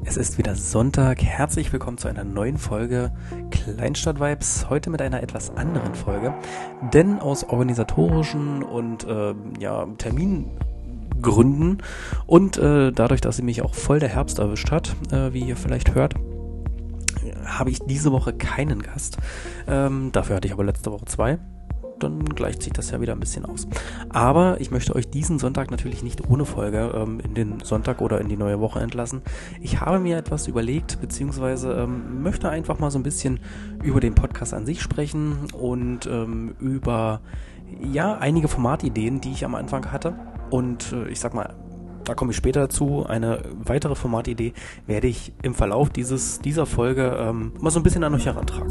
Es ist wieder Sonntag. Herzlich willkommen zu einer neuen Folge Kleinstadt-Vibes. Heute mit einer etwas anderen Folge, denn aus organisatorischen und Termingründen und dadurch, dass sie mich auch voll der Herbst erwischt hat, wie ihr vielleicht hört, habe ich diese Woche keinen Gast. Dafür hatte ich aber letzte Woche 2. Dann gleicht sich das ja wieder ein bisschen aus. Aber ich möchte euch diesen Sonntag natürlich nicht ohne Folge in den Sonntag oder in die neue Woche entlassen. Ich habe mir etwas überlegt, beziehungsweise möchte einfach mal so ein bisschen über den Podcast an sich sprechen und über einige Formatideen, die ich am Anfang hatte. Und ich sag mal, da komme ich später dazu. Eine weitere Formatidee werde ich im Verlauf dieser Folge mal so ein bisschen an euch herantragen.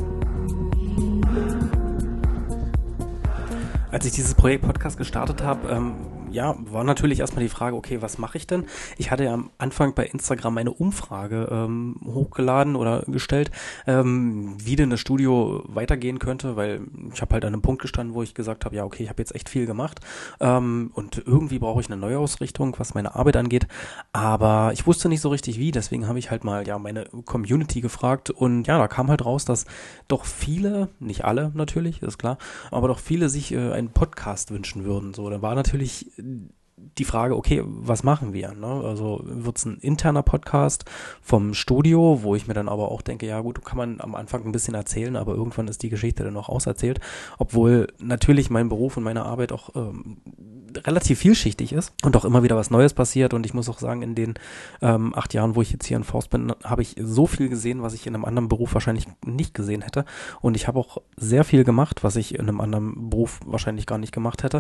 Als ich dieses Projekt Podcast gestartet habe, war natürlich erstmal die Frage, okay, was mache ich denn? Ich hatte ja am Anfang bei Instagram eine Umfrage hochgeladen oder gestellt, wie denn das Studio weitergehen könnte, weil ich habe halt an einem Punkt gestanden, wo ich gesagt habe, ja okay, ich habe jetzt echt viel gemacht und irgendwie brauche ich eine Neuausrichtung, was meine Arbeit angeht, aber ich wusste nicht so richtig wie, deswegen habe ich halt mal meine Community gefragt und da kam halt raus, dass doch viele, nicht alle natürlich, ist klar, aber doch viele sich einen Podcast wünschen würden. So, da war natürlich die Frage, okay, was machen wir? Ne? Also wird es ein interner Podcast vom Studio, wo ich mir dann aber auch denke, ja gut, kann man am Anfang ein bisschen erzählen, aber irgendwann ist die Geschichte dann auch auserzählt, obwohl natürlich mein Beruf und meine Arbeit auch relativ vielschichtig ist und auch immer wieder was Neues passiert und ich muss auch sagen, in den 8 Jahren, wo ich jetzt hier in Forst bin, habe ich so viel gesehen, was ich in einem anderen Beruf wahrscheinlich nicht gesehen hätte und ich habe auch sehr viel gemacht, was ich in einem anderen Beruf wahrscheinlich gar nicht gemacht hätte,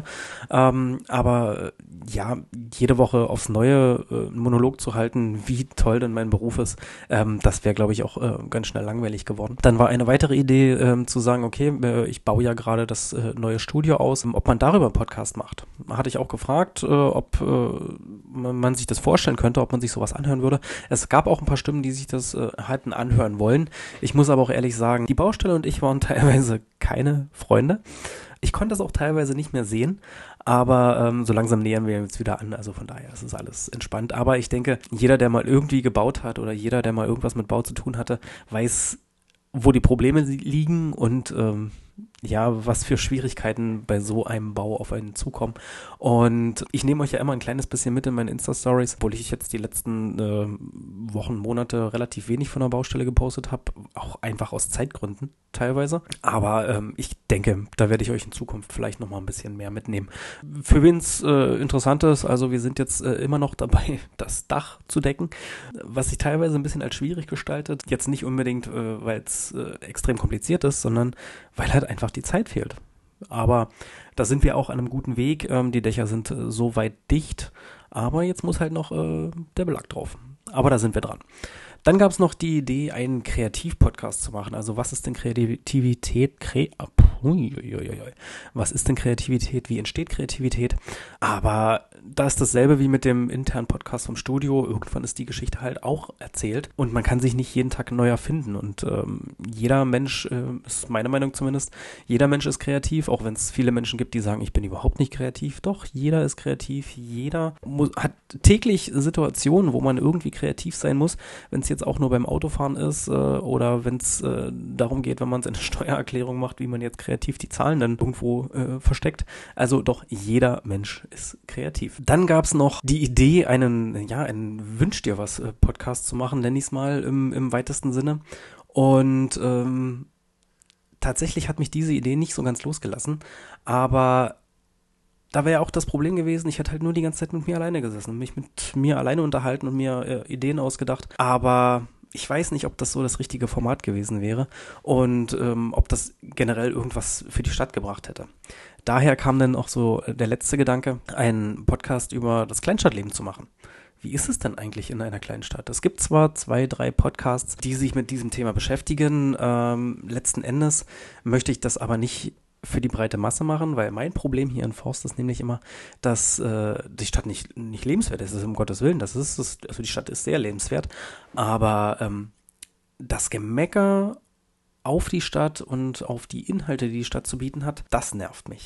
aber jede Woche aufs Neue einen Monolog zu halten, wie toll denn mein Beruf ist, das wäre, glaube ich, auch ganz schnell langweilig geworden. Dann war eine weitere Idee zu sagen, okay, ich baue ja gerade das neue Studio aus, ob man darüber einen Podcast macht. Hatte ich auch gefragt, ob man sich das vorstellen könnte, ob man sich sowas anhören würde. Es gab auch ein paar Stimmen, die sich das hatten anhören wollen. Ich muss aber auch ehrlich sagen, die Baustelle und ich waren teilweise keine Freunde. Ich konnte das auch teilweise nicht mehr sehen, aber so langsam nähern wir jetzt wieder an, also von daher ist es alles entspannt. Aber ich denke, jeder, der mal irgendwie gebaut hat oder jeder, der mal irgendwas mit Bau zu tun hatte, weiß, wo die Probleme liegen und was für Schwierigkeiten bei so einem Bau auf einen zukommen. Und ich nehme euch ja immer ein kleines bisschen mit in meine Insta-Stories, obwohl ich jetzt die letzten Wochen, Monate relativ wenig von der Baustelle gepostet habe, auch einfach aus Zeitgründen teilweise. Aber ich denke, da werde ich euch in Zukunft vielleicht nochmal ein bisschen mehr mitnehmen. Für wen es interessant ist, also wir sind jetzt immer noch dabei, das Dach zu decken, was sich teilweise ein bisschen als schwierig gestaltet. Jetzt nicht unbedingt, weil es extrem kompliziert ist, sondern weil halt einfach die Zeit fehlt. Aber da sind wir auch an einem guten Weg. Die Dächer sind so weit dicht, aber jetzt muss halt noch der Belag drauf. Aber da sind wir dran. Dann gab es noch die Idee, einen Kreativ-Podcast zu machen. Also was ist denn Kreativität? Was ist denn Kreativität? Wie entsteht Kreativität? Aber da ist dasselbe wie mit dem internen Podcast vom Studio. Irgendwann ist die Geschichte halt auch erzählt und man kann sich nicht jeden Tag neu erfinden. Und jeder Mensch, ist meine Meinung zumindest, jeder Mensch ist kreativ, auch wenn es viele Menschen gibt, die sagen, ich bin überhaupt nicht kreativ. Doch, jeder ist kreativ. Jeder hat täglich Situationen, wo man irgendwie kreativ sein muss, wenn es jetzt auch nur beim Autofahren ist oder wenn es darum geht, wenn man seine Steuererklärung macht, wie man jetzt kreativ die Zahlen dann irgendwo versteckt. Also doch, jeder Mensch ist kreativ. Dann gab es noch die Idee, einen Wünsch dir was Podcast zu machen, nenne ich es mal im weitesten Sinne. Und tatsächlich hat mich diese Idee nicht so ganz losgelassen, aber da wäre ja auch das Problem gewesen, ich hätte halt nur die ganze Zeit mit mir alleine gesessen und mich mit mir alleine unterhalten und mir Ideen ausgedacht. Aber ich weiß nicht, ob das so das richtige Format gewesen wäre und ob das generell irgendwas für die Stadt gebracht hätte. Daher kam dann auch so der letzte Gedanke, einen Podcast über das Kleinstadtleben zu machen. Wie ist es denn eigentlich in einer kleinen Stadt? Es gibt zwar 2, 3 Podcasts, die sich mit diesem Thema beschäftigen. Letzten Endes möchte ich das aber nicht für die breite Masse machen, weil mein Problem hier in Forst ist nämlich immer, dass die Stadt nicht lebenswert ist, um Gottes Willen. Also die Stadt ist sehr lebenswert, aber das Gemecker auf die Stadt und auf die Inhalte, die die Stadt zu bieten hat, das nervt mich.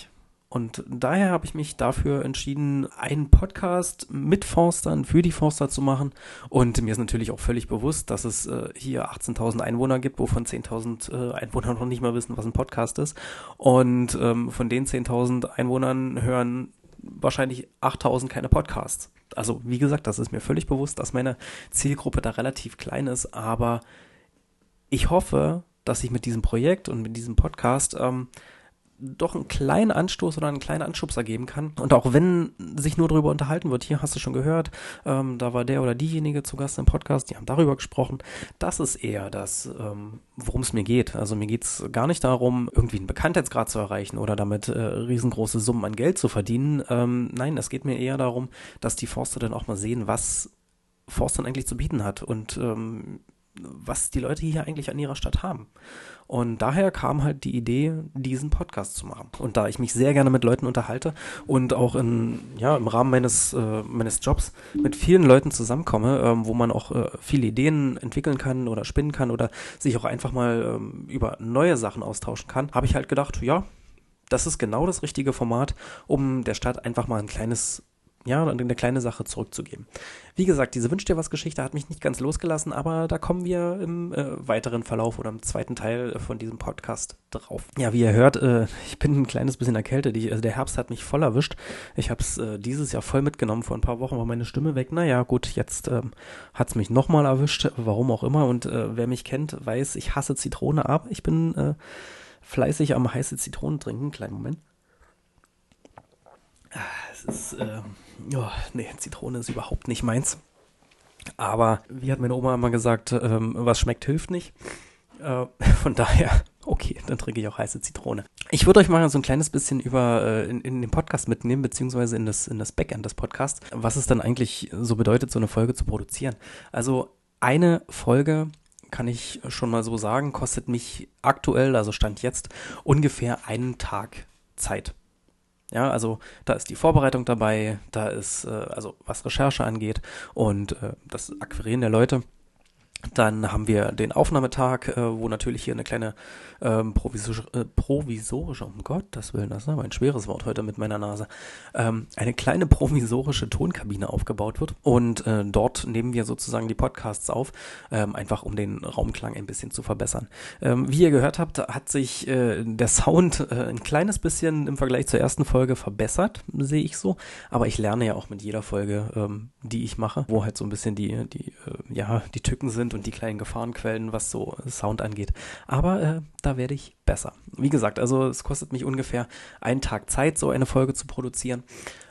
Und daher habe ich mich dafür entschieden, einen Podcast mit Forstern für die Forster zu machen. Und mir ist natürlich auch völlig bewusst, dass es hier 18.000 Einwohner gibt, wovon 10.000 Einwohner noch nicht mal wissen, was ein Podcast ist. Und von den 10.000 Einwohnern hören wahrscheinlich 8.000 keine Podcasts. Also wie gesagt, das ist mir völlig bewusst, dass meine Zielgruppe da relativ klein ist. Aber ich hoffe, dass ich mit diesem Projekt und mit diesem Podcast doch einen kleinen Anstoß oder einen kleinen Anschubser geben kann. Und auch wenn sich nur darüber unterhalten wird, hier hast du schon gehört, da war der oder diejenige zu Gast im Podcast, die haben darüber gesprochen. Das ist eher das, worum es mir geht. Also mir geht es gar nicht darum, irgendwie einen Bekanntheitsgrad zu erreichen oder damit riesengroße Summen an Geld zu verdienen. Nein, es geht mir eher darum, dass die Forster dann auch mal sehen, was Forstern eigentlich zu bieten hat und was die Leute hier eigentlich an ihrer Stadt haben. Und daher kam halt die Idee, diesen Podcast zu machen. Und da ich mich sehr gerne mit Leuten unterhalte und auch im Rahmen meines Jobs mit vielen Leuten zusammenkomme, wo man auch viele Ideen entwickeln kann oder spinnen kann oder sich auch einfach mal über neue Sachen austauschen kann, habe ich halt gedacht, ja, das ist genau das richtige Format, um der Stadt einfach mal eine kleine Sache zurückzugeben. Wie gesagt, diese Wünsch dir was Geschichte hat mich nicht ganz losgelassen, aber da kommen wir im weiteren Verlauf oder im zweiten Teil von diesem Podcast drauf. Ja, wie ihr hört, ich bin ein kleines bisschen erkältet. Der Herbst hat mich voll erwischt. Ich habe es dieses Jahr voll mitgenommen. Vor ein paar Wochen war meine Stimme weg. Naja, gut, jetzt hat es mich nochmal erwischt, warum auch immer. Und wer mich kennt, weiß, ich hasse Zitrone, aber ich bin fleißig am heiße Zitronen trinken. Kleinen Moment. Es ist, Zitrone ist überhaupt nicht meins. Aber wie hat meine Oma immer gesagt, was schmeckt, hilft nicht. Von daher, okay, dann trinke ich auch heiße Zitrone. Ich würde euch mal so ein kleines bisschen in den Podcast mitnehmen, beziehungsweise in das Backend des Podcasts, was es dann eigentlich so bedeutet, so eine Folge zu produzieren. Also eine Folge, kann ich schon mal so sagen, kostet mich aktuell, also Stand jetzt, ungefähr einen Tag Zeit. Ja, also da ist die Vorbereitung dabei, da ist, also was Recherche angeht und das Akquirieren der Leute. Dann haben wir den Aufnahmetag, wo natürlich hier eine kleine provisorische, um Gottes Willen, das ist aber ein schweres Wort heute mit meiner Nase, eine kleine provisorische Tonkabine aufgebaut wird und dort nehmen wir sozusagen die Podcasts auf, einfach um den Raumklang ein bisschen zu verbessern. Wie ihr gehört habt, hat sich der Sound ein kleines bisschen im Vergleich zur ersten Folge verbessert, sehe ich so, aber ich lerne ja auch mit jeder Folge, die ich mache, wo halt so ein bisschen die Tücken sind und die kleinen Gefahrenquellen, was so Sound angeht. Aber da werde ich besser. Wie gesagt, also es kostet mich ungefähr einen Tag Zeit, so eine Folge zu produzieren.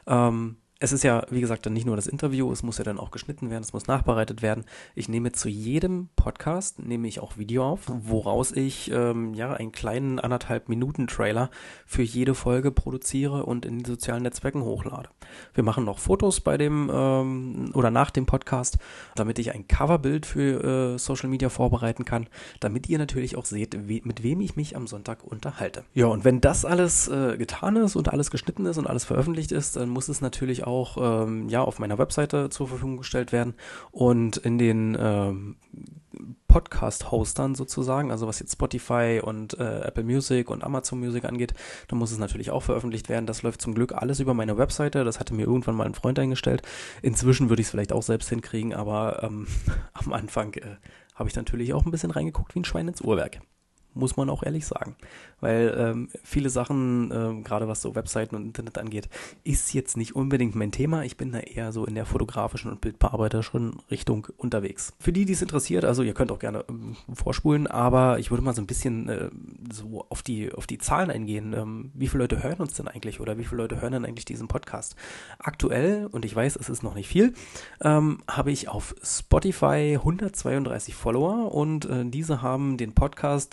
Es ist ja, wie gesagt, dann nicht nur das Interview, es muss ja dann auch geschnitten werden, es muss nachbereitet werden. Ich nehme zu jedem Podcast, nehme ich auch Video auf, woraus ich einen kleinen 1,5 Minuten Trailer für jede Folge produziere und in den sozialen Netzwerken hochlade. Wir machen noch Fotos bei dem oder nach dem Podcast, damit ich ein Coverbild für Social Media vorbereiten kann, damit ihr natürlich auch seht, mit wem ich mich am Sonntag unterhalte. Ja, und wenn das alles getan ist und alles geschnitten ist und alles veröffentlicht ist, dann muss es natürlich auch auf meiner Webseite zur Verfügung gestellt werden und in den Podcast-Hostern sozusagen, also was jetzt Spotify und Apple Music und Amazon Music angeht, dann muss es natürlich auch veröffentlicht werden. Das läuft zum Glück alles über meine Webseite, das hatte mir irgendwann mal ein Freund eingestellt. Inzwischen würde ich es vielleicht auch selbst hinkriegen, aber am Anfang habe ich natürlich auch ein bisschen reingeguckt wie ein Schwein ins Uhrwerk. Muss man auch ehrlich sagen. Weil viele Sachen, gerade was so Webseiten und Internet angeht, ist jetzt nicht unbedingt mein Thema. Ich bin da eher so in der fotografischen und bildbearbeiterischen Richtung unterwegs. Für die es interessiert, also ihr könnt auch gerne vorspulen, aber ich würde mal so ein bisschen so auf die Zahlen eingehen. Wie viele Leute hören uns denn eigentlich oder wie viele Leute hören denn eigentlich diesen Podcast? Aktuell, und ich weiß, es ist noch nicht viel, habe ich auf Spotify 132 Follower und diese haben den Podcast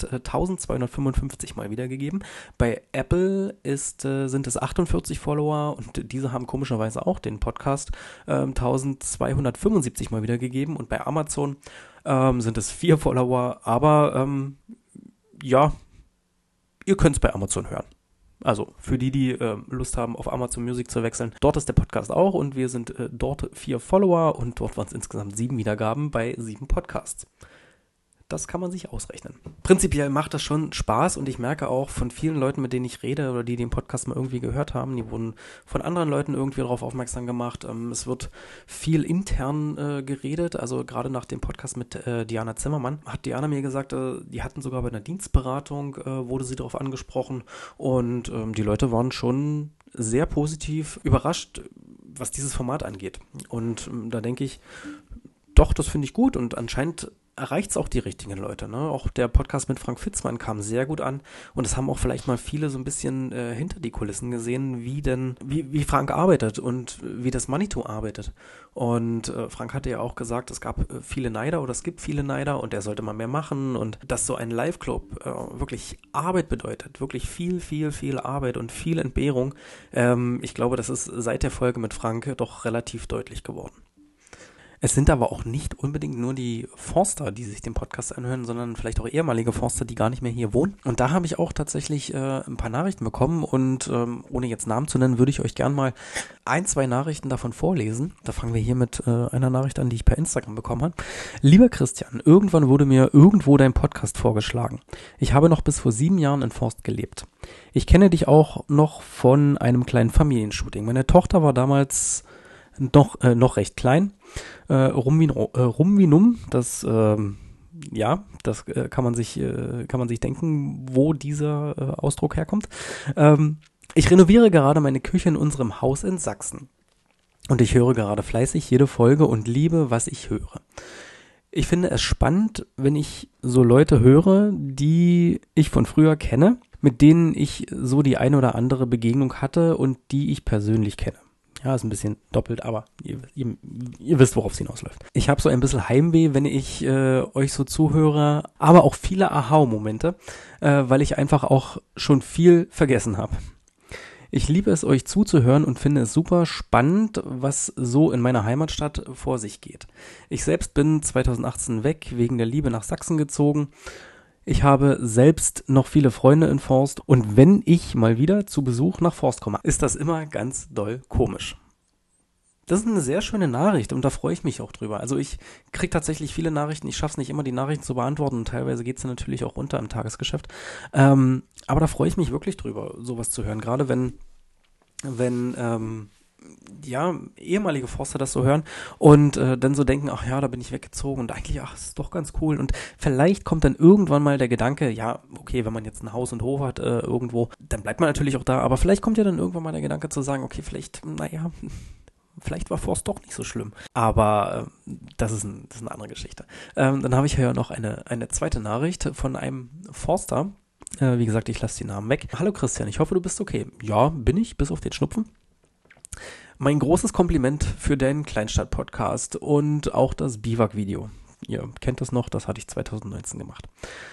1255 Mal wiedergegeben. Bei Apple sind es 48 Follower und diese haben komischerweise auch den Podcast 1275 Mal wiedergegeben und bei Amazon sind es 4 Follower, aber ihr könnt es bei Amazon hören. Also für die Lust haben, auf Amazon Music zu wechseln, dort ist der Podcast auch und wir sind dort 4 Follower und dort waren es insgesamt 7 Wiedergaben bei 7 Podcasts. das kann man sich ausrechnen. Prinzipiell macht das schon Spaß und ich merke auch von vielen Leuten, mit denen ich rede oder die den Podcast mal irgendwie gehört haben, die wurden von anderen Leuten irgendwie darauf aufmerksam gemacht. Es wird viel intern geredet, also gerade nach dem Podcast mit Diana Zimmermann hat Diana mir gesagt, die hatten sogar bei einer Dienstberatung, wurde sie darauf angesprochen und die Leute waren schon sehr positiv überrascht, was dieses Format angeht. Und da denke ich, doch, das finde ich gut und anscheinend erreicht es auch die richtigen Leute. Ne? Auch der Podcast mit Frank Fitzmann kam sehr gut an und es haben auch vielleicht mal viele so ein bisschen hinter die Kulissen gesehen, wie Frank arbeitet und wie das Manitou arbeitet. Und Frank hatte ja auch gesagt, es gab viele Neider oder es gibt viele Neider und er sollte mal mehr machen und dass so ein Live-Club wirklich Arbeit bedeutet, wirklich viel, viel, viel Arbeit und viel Entbehrung. Ich glaube, das ist seit der Folge mit Frank doch relativ deutlich geworden. Es sind aber auch nicht unbedingt nur die Forster, die sich den Podcast anhören, sondern vielleicht auch ehemalige Forster, die gar nicht mehr hier wohnen. Und da habe ich auch tatsächlich ein paar Nachrichten bekommen und ohne jetzt Namen zu nennen, würde ich euch gern mal 2 Nachrichten davon vorlesen. Da fangen wir hier mit einer Nachricht an, die ich per Instagram bekommen habe. Lieber Christian, irgendwann wurde mir irgendwo dein Podcast vorgeschlagen. Ich habe noch bis vor 7 Jahren in Forst gelebt. Ich kenne dich auch noch von einem kleinen Familienshooting. Meine Tochter war damals noch recht klein. Rumvinum, das das kann man sich denken, wo dieser Ausdruck herkommt. Ich renoviere gerade meine Küche in unserem Haus in Sachsen. Und ich höre gerade fleißig jede Folge und liebe, was ich höre. Ich finde es spannend, wenn ich so Leute höre, die ich von früher kenne, mit denen ich so die eine oder andere Begegnung hatte und die ich persönlich kenne. Ja, ist ein bisschen doppelt, aber ihr wisst, worauf es hinausläuft. Ich habe so ein bisschen Heimweh, wenn ich euch so zuhöre, aber auch viele Aha-Momente, weil ich einfach auch schon viel vergessen habe. Ich liebe es, euch zuzuhören und finde es super spannend, was so in meiner Heimatstadt vor sich geht. Ich selbst bin 2018 weg, wegen der Liebe nach Sachsen gezogen. Ich habe selbst noch viele Freunde in Forst und wenn ich mal wieder zu Besuch nach Forst komme, ist das immer ganz doll komisch. Das ist eine sehr schöne Nachricht und da freue ich mich auch drüber. Also ich kriege tatsächlich viele Nachrichten, ich schaffe es nicht immer, die Nachrichten zu beantworten und teilweise geht es dann natürlich auch runter im Tagesgeschäft. Aber da freue ich mich wirklich drüber, sowas zu hören, gerade wenn ehemalige Forster das so hören und dann so denken, ach ja, da bin ich weggezogen und eigentlich, ach, ist doch ganz cool und vielleicht kommt dann irgendwann mal der Gedanke, ja, okay, wenn man jetzt ein Haus und Hof hat irgendwo, dann bleibt man natürlich auch da, aber vielleicht kommt ja dann irgendwann mal der Gedanke zu sagen, okay, vielleicht war Forst doch nicht so schlimm. Aber das ist eine andere Geschichte. Dann habe ich ja noch eine zweite Nachricht von einem Forster. Wie gesagt, ich lasse die Namen weg. Hallo Christian, ich hoffe, du bist okay. Ja, bin ich, bis auf den Schnupfen. Mein großes Kompliment für deinen Kleinstadt-Podcast und auch das Biwak-Video. Ihr kennt das noch, das hatte ich 2019 gemacht.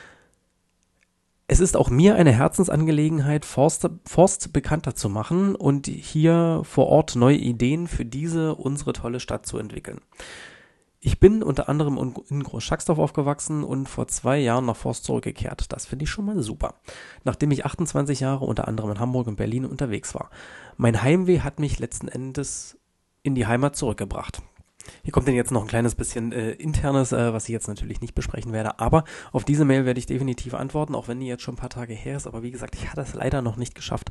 Es ist auch mir eine Herzensangelegenheit, Forst bekannter zu machen und hier vor Ort neue Ideen für unsere tolle Stadt zu entwickeln. Ich bin unter anderem in Groß-Schacksdorf aufgewachsen und vor 2 Jahren nach Forst zurückgekehrt. Das finde ich schon mal super. Nachdem ich 28 Jahre unter anderem in Hamburg und Berlin unterwegs war. Mein Heimweh hat mich letzten Endes in die Heimat zurückgebracht. Hier kommt denn jetzt noch ein kleines bisschen Internes, was ich jetzt natürlich nicht besprechen werde, aber auf diese Mail werde ich definitiv antworten, auch wenn die jetzt schon ein paar Tage her ist, aber wie gesagt, ich hatte es leider noch nicht geschafft.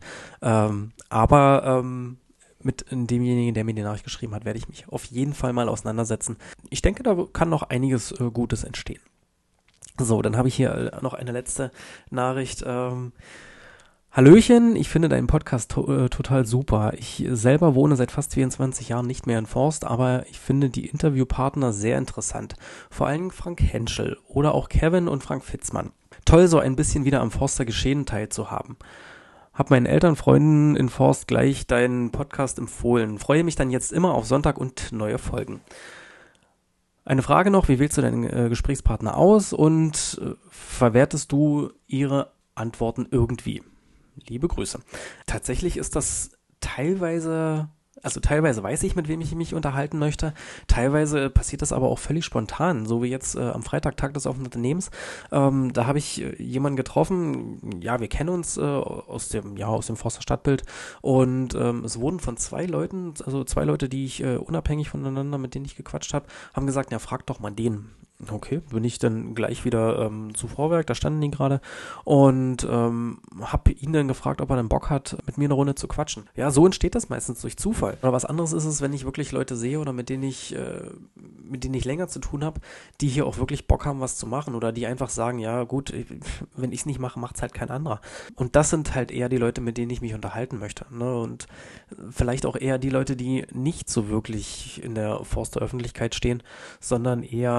Mit demjenigen, der mir die Nachricht geschrieben hat, werde ich mich auf jeden Fall mal auseinandersetzen. Ich denke, da kann noch einiges Gutes entstehen. So, dann habe ich hier noch eine letzte Nachricht. Hallöchen, ich finde deinen Podcast total super. Ich selber wohne seit fast 24 Jahren nicht mehr in Forst, aber ich finde die Interviewpartner sehr interessant. Vor allem Frank Henschel oder auch Kevin und Frank Fitzmann. Toll, so ein bisschen wieder am Forster Geschehen teilzuhaben. Hab meinen Eltern, Freunden in Forst gleich deinen Podcast empfohlen. Freue mich dann jetzt immer auf Sonntag und neue Folgen. Eine Frage noch, wie wählst du deinen Gesprächspartner aus und verwertest du ihre Antworten irgendwie? Liebe Grüße. Tatsächlich ist das teilweise weiß ich, mit wem ich mich unterhalten möchte. Teilweise passiert das aber auch völlig spontan, so wie jetzt am Freitag, Tag des offenen Unternehmens. Da habe ich jemanden getroffen, ja, wir kennen uns aus dem Forster Stadtbild und es wurden von 2 Leuten, also 2 Leute, die ich unabhängig voneinander, mit denen ich gequatscht habe, haben gesagt, ja, frag doch mal den. Okay, bin ich dann gleich wieder zu Vorwerk, da standen die gerade und habe ihn dann gefragt, ob er dann Bock hat, mit mir eine Runde zu quatschen. Ja, so entsteht das meistens durch Zufall. Oder was anderes ist es, wenn ich wirklich Leute sehe oder mit denen ich länger zu tun habe, die hier auch wirklich Bock haben, was zu machen oder die einfach sagen, ja gut, wenn ich es nicht mache, macht es halt kein anderer. Und das sind halt eher die Leute, mit denen ich mich unterhalten möchte. Ne? Und vielleicht auch eher die Leute, die nicht so wirklich in der Forster-Öffentlichkeit stehen, sondern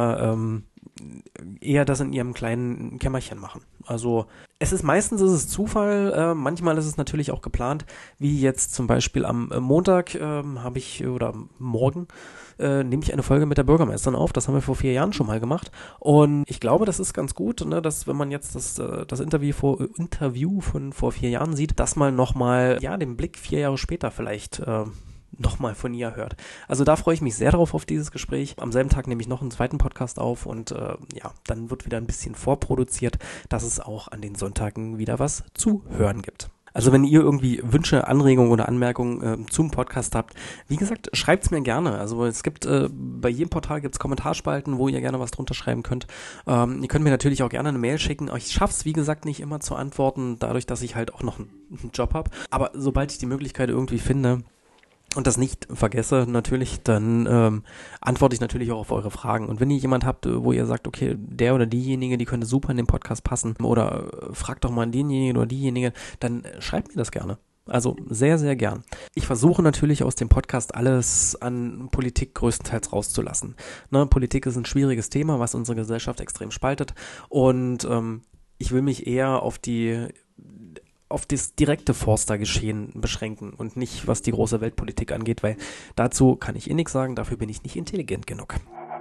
eher das in ihrem kleinen Kämmerchen machen. Also meistens ist es Zufall, manchmal ist es natürlich auch geplant, wie jetzt zum Beispiel am Montag oder morgen nehme ich eine Folge mit der Bürgermeisterin auf. Das haben wir vor 4 Jahren schon mal gemacht. Und ich glaube, das ist ganz gut, ne, dass wenn man jetzt das Interview von vor 4 Jahren sieht, dass man nochmal, ja, den Blick 4 Jahre später vielleicht nochmal von ihr hört. Also da freue ich mich sehr drauf auf dieses Gespräch. Am selben Tag nehme ich noch einen zweiten Podcast auf und dann wird wieder ein bisschen vorproduziert, dass es auch an den Sonntagen wieder was zu hören gibt. Also wenn ihr irgendwie Wünsche, Anregungen oder Anmerkungen zum Podcast habt, wie gesagt, schreibt's mir gerne. Also es gibt bei jedem Portal gibt's Kommentarspalten, wo ihr gerne was drunter schreiben könnt. Ihr könnt mir natürlich auch gerne eine Mail schicken. Ich schaff's, wie gesagt, nicht immer zu antworten, dadurch, dass ich halt auch noch einen Job habe. Aber sobald ich die Möglichkeit irgendwie finde und das nicht vergesse natürlich, dann antworte ich natürlich auch auf eure Fragen. Und wenn ihr jemand habt, wo ihr sagt, okay, der oder diejenige, die könnte super in den Podcast passen oder fragt doch mal denjenigen oder diejenige, dann schreibt mir das gerne. Also sehr, sehr gern. Ich versuche natürlich aus dem Podcast alles an Politik größtenteils rauszulassen. Ne, Politik ist ein schwieriges Thema, was unsere Gesellschaft extrem spaltet und ich will mich eher auf das direkte Forster-Geschehen beschränken und nicht, was die große Weltpolitik angeht, weil dazu kann ich nichts sagen, dafür bin ich nicht intelligent genug.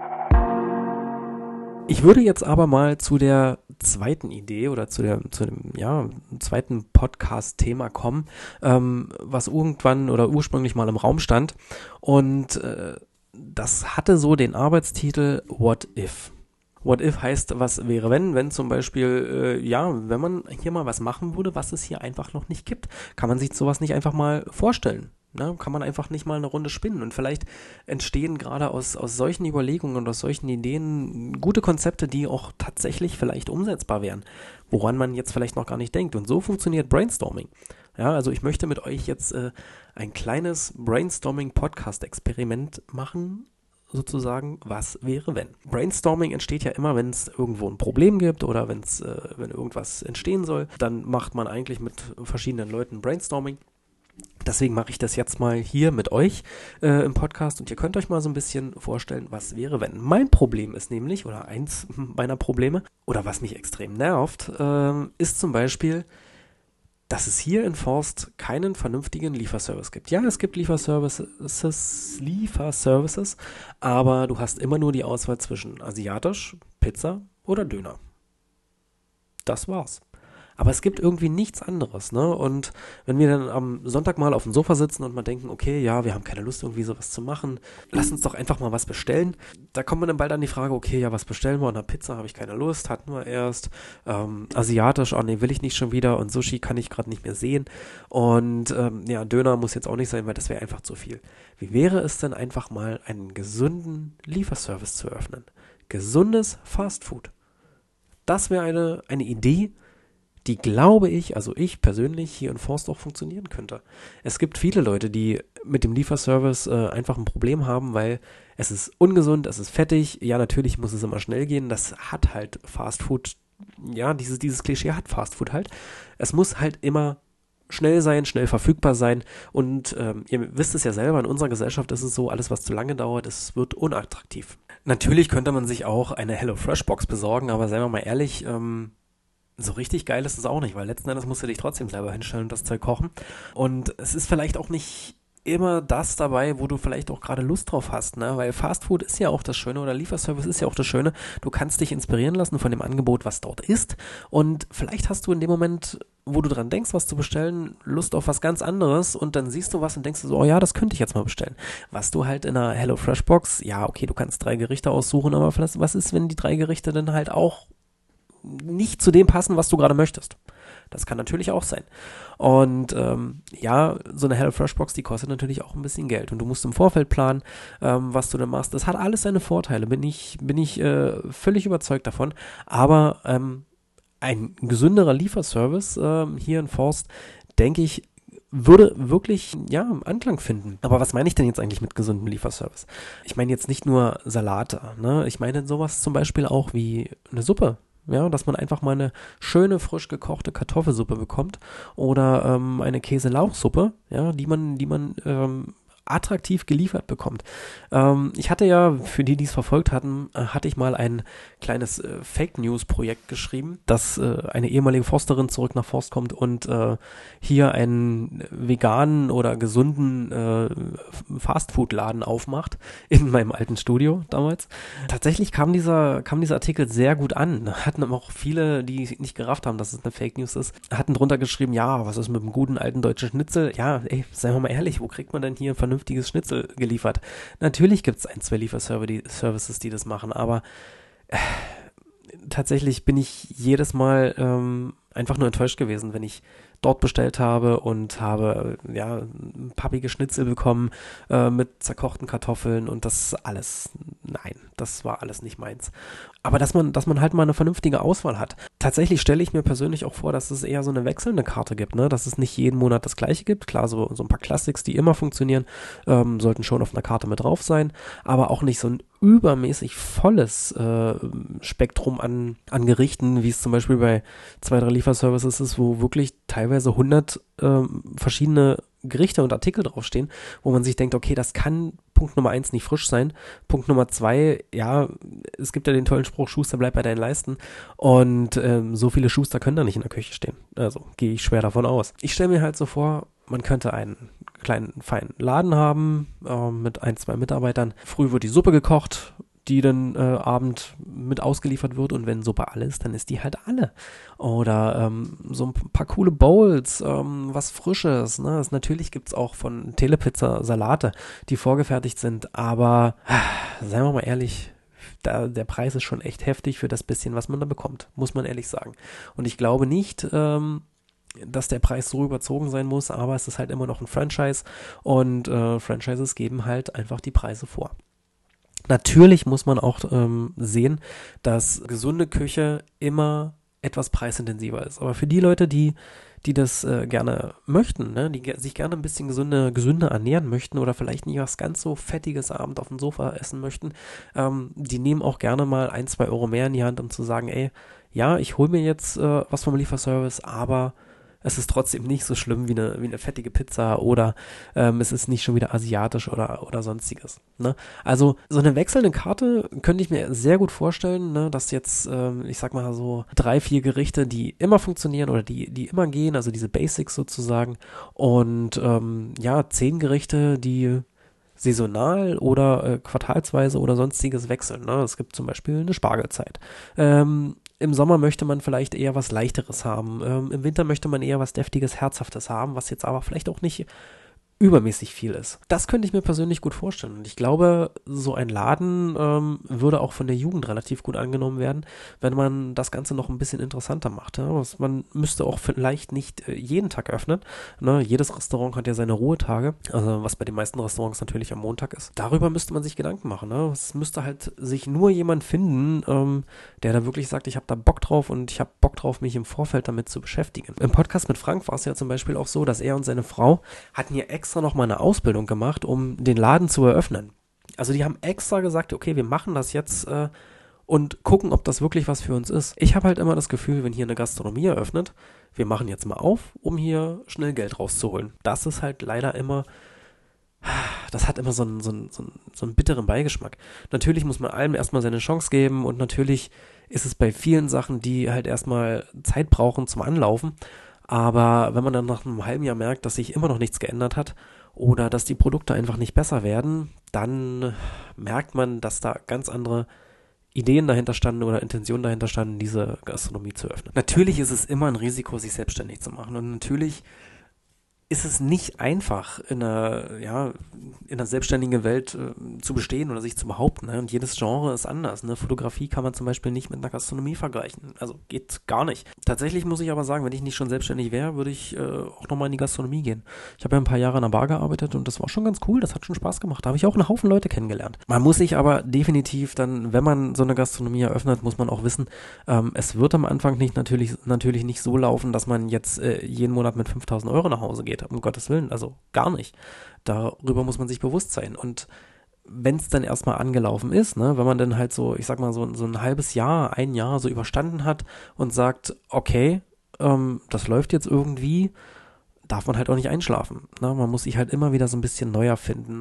Ich würde jetzt aber mal zu der zweiten Idee oder zu dem zweiten Podcast-Thema kommen, was irgendwann oder ursprünglich mal im Raum stand und das hatte so den Arbeitstitel What If? What if heißt, was wäre wenn zum Beispiel, wenn man hier mal was machen würde, was es hier einfach noch nicht gibt, kann man sich sowas nicht einfach mal vorstellen. Ne? Kann man einfach nicht mal eine Runde spinnen und vielleicht entstehen gerade aus solchen Überlegungen und aus solchen Ideen gute Konzepte, die auch tatsächlich vielleicht umsetzbar wären, woran man jetzt vielleicht noch gar nicht denkt. Und so funktioniert Brainstorming. Ja, also ich möchte mit euch jetzt ein kleines Brainstorming-Podcast-Experiment machen, sozusagen, was wäre wenn. Brainstorming entsteht ja immer, wenn es irgendwo ein Problem gibt oder wenn irgendwas entstehen soll, dann macht man eigentlich mit verschiedenen Leuten Brainstorming. Deswegen mache ich das jetzt mal hier mit euch im Podcast und ihr könnt euch mal so ein bisschen vorstellen, was wäre wenn. Mein Problem ist nämlich, oder eins meiner Probleme, oder was mich extrem nervt, ist zum Beispiel, dass es hier in Forst keinen vernünftigen Lieferservice gibt. Ja, es gibt Lieferservices, aber du hast immer nur die Auswahl zwischen asiatisch, Pizza oder Döner. Das war's. Aber es gibt irgendwie nichts anderes, ne? Und wenn wir dann am Sonntag mal auf dem Sofa sitzen und mal denken, okay, ja, wir haben keine Lust, irgendwie sowas zu machen, lass uns doch einfach mal was bestellen. Da kommt man dann bald an die Frage, okay, ja, was bestellen wir? Und eine Pizza habe ich keine Lust, hatten wir erst. Asiatisch, nee, will ich nicht schon wieder. Und Sushi kann ich gerade nicht mehr sehen. Und Döner muss jetzt auch nicht sein, weil das wäre einfach zu viel. Wie wäre es denn einfach mal, einen gesunden Lieferservice zu öffnen? Gesundes Fastfood. Das wäre eine Idee, die, glaube ich, also ich persönlich hier in Forst auch funktionieren könnte. Es gibt viele Leute, die mit dem Lieferservice einfach ein Problem haben, weil es ist ungesund, es ist fettig. Ja, natürlich muss es immer schnell gehen. Das hat halt Fastfood, ja, dieses Klischee hat Fastfood halt. Es muss halt immer schnell sein, schnell verfügbar sein und ihr wisst es ja selber, in unserer Gesellschaft ist es so, alles was zu lange dauert, es wird unattraktiv. Natürlich könnte man sich auch eine HelloFresh-Box besorgen, aber seien wir mal ehrlich, so richtig geil ist es auch nicht, weil letzten Endes musst du dich trotzdem selber hinstellen und das Zeug kochen. Und es ist vielleicht auch nicht immer das dabei, wo du vielleicht auch gerade Lust drauf hast, ne? Weil Fastfood ist ja auch das Schöne oder Lieferservice ist ja auch das Schöne. Du kannst dich inspirieren lassen von dem Angebot, was dort ist. Und vielleicht hast du in dem Moment, wo du dran denkst, was zu bestellen, Lust auf was ganz anderes und dann siehst du was und denkst du so, oh ja, das könnte ich jetzt mal bestellen. Was du halt in einer HelloFresh-Box, ja, okay, du kannst 3 Gerichte aussuchen, aber was ist, wenn die 3 Gerichte dann halt auch nicht zu dem passen, was du gerade möchtest. Das kann natürlich auch sein. Und so eine HelloFresh-Box, die kostet natürlich auch ein bisschen Geld. Und du musst im Vorfeld planen, was du da machst. Das hat alles seine Vorteile, bin ich völlig überzeugt davon. Aber ein gesünderer Lieferservice hier in Forst, denke ich, würde wirklich, Anklang finden. Aber was meine ich denn jetzt eigentlich mit gesundem Lieferservice? Ich meine jetzt nicht nur Salate, ne? Ich meine sowas zum Beispiel auch wie eine Suppe. Ja, dass man einfach mal eine schöne, frisch gekochte Kartoffelsuppe bekommt oder eine Käse-Lauchsuppe, ja, die man attraktiv geliefert bekommt. Ich hatte ja, für die es verfolgt hatten, hatte ich mal ein kleines Fake-News-Projekt geschrieben, dass eine ehemalige Forsterin zurück nach Forst kommt und hier einen veganen oder gesunden Fastfood-Laden aufmacht in meinem alten Studio damals. Tatsächlich kam dieser Artikel sehr gut an. Hatten aber auch viele, die nicht gerafft haben, dass es eine Fake News ist, hatten drunter geschrieben, ja, was ist mit dem guten alten deutschen Schnitzel? Ja, ey, seien wir mal ehrlich, wo kriegt man denn hier ein vernünftiges Schnitzel geliefert? Natürlich gibt es 1, 2 Lieferservices, die das machen, aber tatsächlich bin ich jedes Mal einfach nur enttäuscht gewesen, wenn ich dort bestellt habe und habe pappige Schnitzel bekommen mit zerkochten Kartoffeln und das alles, nein, das war alles nicht meins. Aber dass man halt mal eine vernünftige Auswahl hat. Tatsächlich stelle ich mir persönlich auch vor, dass es eher so eine wechselnde Karte gibt, ne? Dass es nicht jeden Monat das gleiche gibt. Klar, so ein paar Classics, die immer funktionieren, sollten schon auf einer Karte mit drauf sein, aber auch nicht so ein übermäßig volles Spektrum an Gerichten, wie es zum Beispiel bei 2, 3 Lieferservices ist, wo wirklich teilweise 100 verschiedene Gerichte und Artikel draufstehen, wo man sich denkt, okay, das kann Punkt Nummer 1 nicht frisch sein. Punkt Nummer 2, ja, es gibt ja den tollen Spruch, Schuster, bleib bei deinen Leisten. Und so viele Schuster können da nicht in der Küche stehen. Also gehe ich schwer davon aus. Ich stelle mir halt so vor, man könnte einen kleinen, feinen Laden haben mit 1, 2 Mitarbeitern. Früh wird die Suppe gekocht, die dann Abend mit ausgeliefert wird und wenn Suppe alle ist, dann ist die halt alle. Oder so ein paar coole Bowls, was Frisches. Ne? Natürlich gibt es auch von Telepizza Salate, die vorgefertigt sind, aber seien wir mal ehrlich, der Preis ist schon echt heftig für das bisschen, was man da bekommt, muss man ehrlich sagen. Und ich glaube nicht, dass der Preis so überzogen sein muss, aber es ist halt immer noch ein Franchise und Franchises geben halt einfach die Preise vor. Natürlich muss man auch sehen, dass gesunde Küche immer etwas preisintensiver ist. Aber für die Leute, die das gerne möchten, ne, die sich gerne ein bisschen gesünder ernähren möchten oder vielleicht nicht was ganz so Fettiges abend auf dem Sofa essen möchten, die nehmen auch gerne mal 1, 2 Euro mehr in die Hand, um zu sagen, ey, ja, ich hole mir jetzt was vom Lieferservice, aber es ist trotzdem nicht so schlimm wie eine fettige Pizza oder es ist nicht schon wieder asiatisch oder sonstiges. Ne? Also so eine wechselnde Karte könnte ich mir sehr gut vorstellen, ne, dass jetzt, ich sag mal so 3, 4 Gerichte, die immer funktionieren oder die immer gehen, also diese Basics sozusagen und 10 Gerichte, die saisonal oder quartalsweise oder sonstiges wechseln. Ne? Es gibt zum Beispiel eine Spargelzeit. Im Sommer möchte man vielleicht eher was Leichteres haben. Im Winter möchte man eher was Deftiges, Herzhaftes haben, was jetzt aber vielleicht auch nicht übermäßig viel ist. Das könnte ich mir persönlich gut vorstellen. Und ich glaube, so ein Laden würde auch von der Jugend relativ gut angenommen werden, wenn man das Ganze noch ein bisschen interessanter macht. Ja? Man müsste auch vielleicht nicht jeden Tag öffnen. Ne? Jedes Restaurant hat ja seine Ruhetage, also was bei den meisten Restaurants natürlich am Montag ist. Darüber müsste man sich Gedanken machen. Ne? Es müsste halt sich nur jemand finden, der da wirklich sagt, ich habe da Bock drauf und ich habe Bock drauf, mich im Vorfeld damit zu beschäftigen. Im Podcast mit Frank war es ja zum Beispiel auch so, dass er und seine Frau hatten hier extra noch mal eine Ausbildung gemacht, um den Laden zu eröffnen. Also die haben extra gesagt, okay, wir machen das jetzt und gucken, ob das wirklich was für uns ist. Ich habe halt immer das Gefühl, wenn hier eine Gastronomie eröffnet, wir machen jetzt mal auf, um hier schnell Geld rauszuholen. Das ist halt leider immer, das hat immer so einen bitteren Beigeschmack. Natürlich muss man allem erstmal seine Chance geben und natürlich ist es bei vielen Sachen, die halt erstmal Zeit brauchen zum Anlaufen. Aber wenn man dann nach einem halben Jahr merkt, dass sich immer noch nichts geändert hat oder dass die Produkte einfach nicht besser werden, dann merkt man, dass da ganz andere Ideen dahinter standen oder Intentionen dahinter standen, diese Gastronomie zu öffnen. Natürlich ist es immer ein Risiko, sich selbstständig zu machen und natürlich ist es nicht einfach, in einer in der selbstständigen Welt zu bestehen oder sich zu behaupten. Ne? Und jedes Genre ist anders. Ne? Fotografie kann man zum Beispiel nicht mit einer Gastronomie vergleichen. Also geht gar nicht. Tatsächlich muss ich aber sagen, wenn ich nicht schon selbstständig wäre, würde ich auch nochmal in die Gastronomie gehen. Ich habe ja ein paar Jahre in der Bar gearbeitet und das war schon ganz cool. Das hat schon Spaß gemacht. Da habe ich auch einen Haufen Leute kennengelernt. Man muss sich aber definitiv dann, wenn man so eine Gastronomie eröffnet, muss man auch wissen, es wird am Anfang natürlich nicht so laufen, dass man jetzt jeden Monat mit 5.000 Euro nach Hause geht. Um Gottes Willen, also gar nicht. Darüber muss man sich bewusst sein. Und wenn es dann erstmal angelaufen ist, ne, wenn man dann halt so, ich sag mal, so ein halbes Jahr, ein Jahr so überstanden hat und sagt, okay, das läuft jetzt irgendwie, darf man halt auch nicht einschlafen. Ne? Man muss sich halt immer wieder so ein bisschen neu erfinden.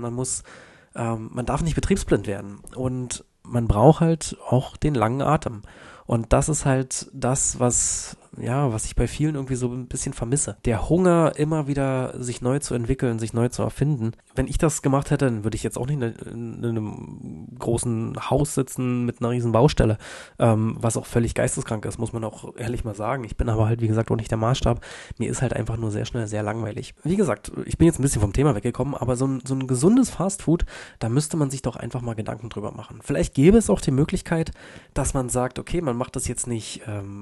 Man darf nicht betriebsblind werden. Und man braucht halt auch den langen Atem. Und das ist halt das, was ich bei vielen irgendwie so ein bisschen vermisse. Der Hunger, immer wieder sich neu zu entwickeln, sich neu zu erfinden. Wenn ich das gemacht hätte, dann würde ich jetzt auch nicht in einem großen Haus sitzen mit einer riesen Baustelle, was auch völlig geisteskrank ist, muss man auch ehrlich mal sagen. Ich bin aber halt, wie gesagt, auch nicht der Maßstab. Mir ist halt einfach nur sehr schnell sehr langweilig. Wie gesagt, ich bin jetzt ein bisschen vom Thema weggekommen, aber so ein gesundes Fastfood, da müsste man sich doch einfach mal Gedanken drüber machen. Vielleicht gäbe es auch die Möglichkeit, dass man sagt, okay, man macht das jetzt nicht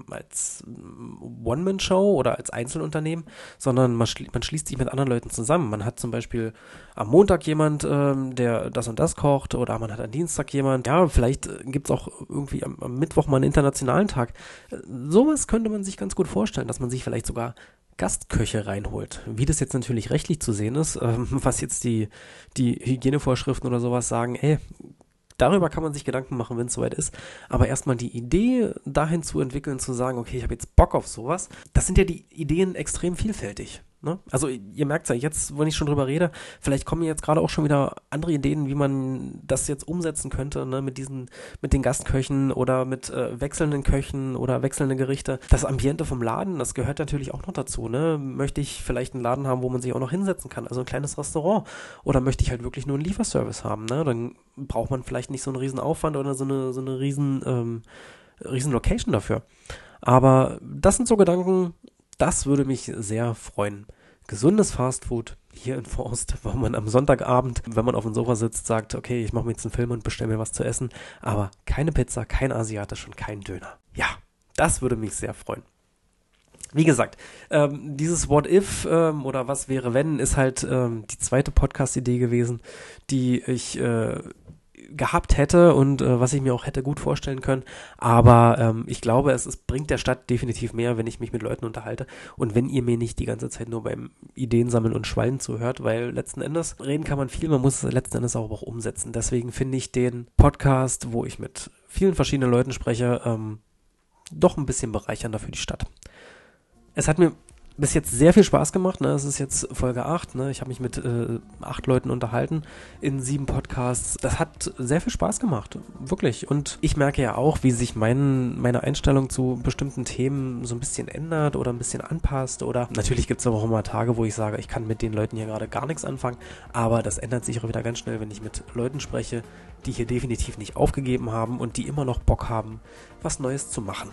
als One-Man-Show oder als Einzelunternehmen, sondern man schließt sich mit anderen Leuten zusammen. Man hat zum Beispiel am Montag jemand, der das und das kocht, oder man hat am Dienstag jemand, ja, vielleicht gibt es auch irgendwie am Mittwoch mal einen internationalen Tag. Sowas könnte man sich ganz gut vorstellen, dass man sich vielleicht sogar Gastköche reinholt. Wie das jetzt natürlich rechtlich zu sehen ist, was jetzt die Hygienevorschriften oder sowas sagen, darüber kann man sich Gedanken machen, wenn es soweit ist. Aber erstmal die Idee dahin zu entwickeln, zu sagen, okay, ich habe jetzt Bock auf sowas. Das sind ja die Ideen extrem vielfältig. Ne? Also ihr merkt es ja jetzt, wenn ich schon drüber rede, vielleicht kommen mir jetzt gerade auch schon wieder andere Ideen, wie man das jetzt umsetzen könnte, ne? Mit den Gastköchen oder mit wechselnden Köchen oder wechselnde Gerichte. Das Ambiente vom Laden, das gehört natürlich auch noch dazu. Ne? Möchte ich vielleicht einen Laden haben, wo man sich auch noch hinsetzen kann, also ein kleines Restaurant, oder möchte ich halt wirklich nur einen Lieferservice haben, ne? Dann braucht man vielleicht nicht so einen riesen Aufwand oder so eine riesen Location dafür. Aber das sind so Gedanken, das würde mich sehr freuen. Gesundes Fastfood hier in Forst, wo man am Sonntagabend, wenn man auf dem Sofa sitzt, sagt, okay, ich mache mir jetzt einen Film und bestelle mir was zu essen, aber keine Pizza, kein Asiatisch und kein Döner. Ja, das würde mich sehr freuen. Wie gesagt, dieses What If oder was wäre wenn, ist halt die zweite Podcast-Idee gewesen, die ich gehabt hätte und was ich mir auch hätte gut vorstellen können, aber ich glaube, es bringt der Stadt definitiv mehr, wenn ich mich mit Leuten unterhalte und wenn ihr mir nicht die ganze Zeit nur beim Ideensammeln und Schwallen zuhört, weil letzten Endes reden kann man viel, man muss es letzten Endes auch umsetzen. Deswegen finde ich den Podcast, wo ich mit vielen verschiedenen Leuten spreche, doch ein bisschen bereichernder für die Stadt. Es hat mir bis jetzt sehr viel Spaß gemacht, ne? Es ist jetzt Folge 8, ne? Ich habe mich mit 8 Leuten unterhalten in 7 Podcasts. Das hat sehr viel Spaß gemacht, wirklich. Und ich merke ja auch, wie sich meine Einstellung zu bestimmten Themen so ein bisschen ändert oder ein bisschen anpasst. Oder natürlich gibt es aber auch immer Tage, wo ich sage, ich kann mit den Leuten hier gerade gar nichts anfangen. Aber das ändert sich auch wieder ganz schnell, wenn ich mit Leuten spreche, die hier definitiv nicht aufgegeben haben und die immer noch Bock haben, was Neues zu machen.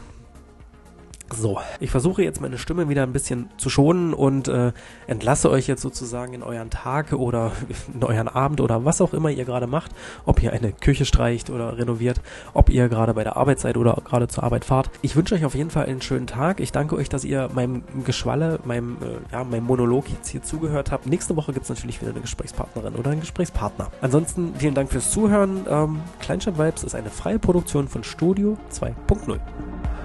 So, ich versuche jetzt meine Stimme wieder ein bisschen zu schonen und entlasse euch jetzt sozusagen in euren Tag oder in euren Abend oder was auch immer ihr gerade macht, ob ihr eine Küche streicht oder renoviert, ob ihr gerade bei der Arbeit seid oder gerade zur Arbeit fahrt. Ich wünsche euch auf jeden Fall einen schönen Tag. Ich danke euch, dass ihr meinem Geschwalle, meinem Monolog jetzt hier zugehört habt. Nächste Woche gibt es natürlich wieder eine Gesprächspartnerin oder einen Gesprächspartner. Ansonsten vielen Dank fürs Zuhören. Kleinstadt Vibes ist eine freie Produktion von Studio 2.0.